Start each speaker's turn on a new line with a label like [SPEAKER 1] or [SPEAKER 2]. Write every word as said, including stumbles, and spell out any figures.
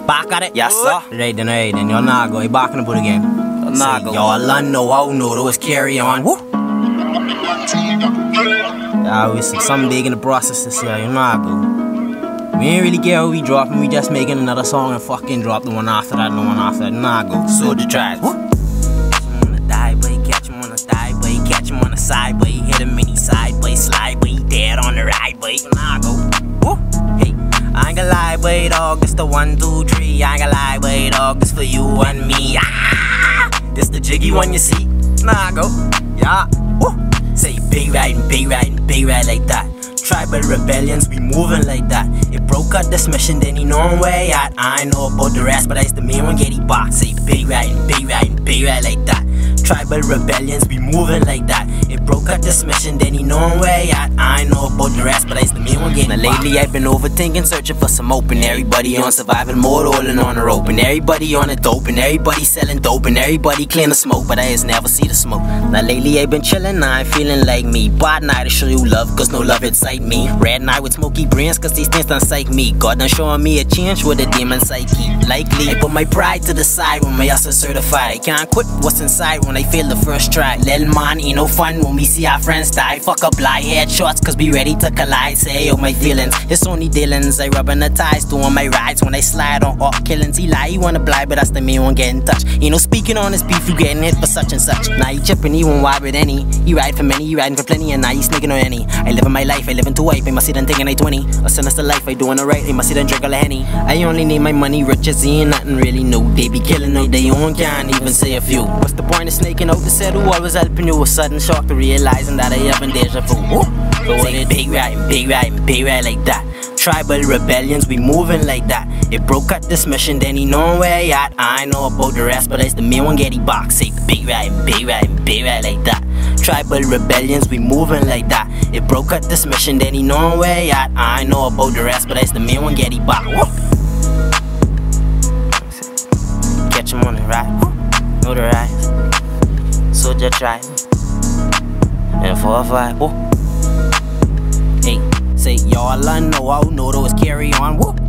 [SPEAKER 1] Back at it?
[SPEAKER 2] Yes, sir.
[SPEAKER 1] Right then, right then. Y'all not go. You back in the boot again.
[SPEAKER 2] Nah, go.
[SPEAKER 1] Y'all I know how no, those carry on. Woo! Yeah, we see something big in the process this year. You know go. We ain't really care how we dropping. We just making another song and fucking drop the one after that, the one after that. Nah, go. Soldier Tribes. Woo! Die, boy, catch him on the thigh, boy, catch him on the side, boy, hit him in the side, boy, slide, boy, dead on the ride, boy, nah, go, woo, hey, I ain't gonna lie, boy, dog, it's the one, two, three, I ain't gonna lie, boy, dog, it's for you and me, ah, this the jiggy one you see, nah, go, yeah, woo, say big riding, big riding, big ride like that. Tribal rebellions, we moving like that. It broke out this mission, then he know where he at. I ain't know about the rest, but I used the main one get he box. Say big riding, big riding, big ride like that. Tribal rebellions, we moving like that. It broke out this mission, then he know where he at. I ain't know about the rest, but I used the main one get he box. Lately I've been overthinking, searching for some open. Everybody on survival mode, holding on the rope. And everybody on the dope, and everybody selling dope. And everybody clean the smoke, but I just never see the smoke. Now lately I've been chilling, I ain't feeling like me. Bad night to show you love, cause no love inside me. Red night with smoky brains, cause these things done psych me. God done showing me a change with a demon psyche. Likely, I put my pride to the side when my ass is certified. I can't quit what's inside when I fail the first try. Little man ain't no fun when we see our friends die. Fuck up lie, headshots cause we ready to collide. Say yo my feelings, it's only dealings. I rubbing the ties, doing my rides when I slide on all killings. He lie, he wanna blind, but that's the main one getting touched. You know speaking on his beef, you getting hit for such and such. Now he chipping, he won't wild with any. He ride for many, he riding for plenty, and now he sneaking on any. I live in my life, I live in two wife, I must see them thinking I twenty. A sinister life, I doing alright, I must see them drink all the Henny. I only need my money, riches, ain't nothing really new. They be killing no, they own, can't even say a few. What's the point of snaking out the set who always helping you? A sudden shock to realizing that I have been deja vu. So what it big riding, big riding, big ride like that. Tribal rebellions, we moving like that. It broke out this mission, then he know where he at. I ain't know about the rest, but it's the main one get he box. Say big riding, big riding, big ride like that. Tribal rebellions, we moving like that. It broke out this mission, then he know where he at. I ain't know about the rest, but it's the main one get he box. Catch him on the ride, know the rise. Soldier Tribe and four or five. Whoa. Hey, say y'all I know, I know those carry on. Whoa.